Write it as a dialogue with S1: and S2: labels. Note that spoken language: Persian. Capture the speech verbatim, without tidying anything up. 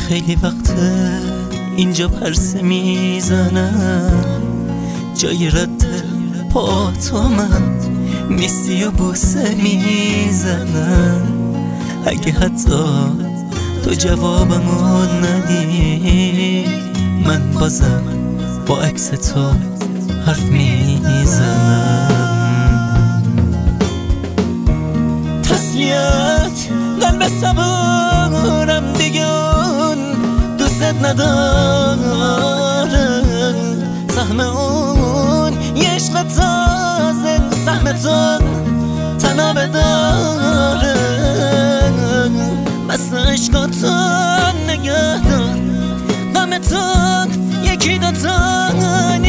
S1: خیلی وقته اینجا پرسه میزنم، جای رد پا تو من نیستی و بوسه میزنم. اگه حتی تو جوابمو ندی، من بازم با عکس تو حرف میزنم. تسلیت قلب صبورم دیگه اون دوست نداره، سهم اون یه عشق تازه سهمتون تنابه داره. بس عشقاتون نگه دار، غمتون یکی دوتا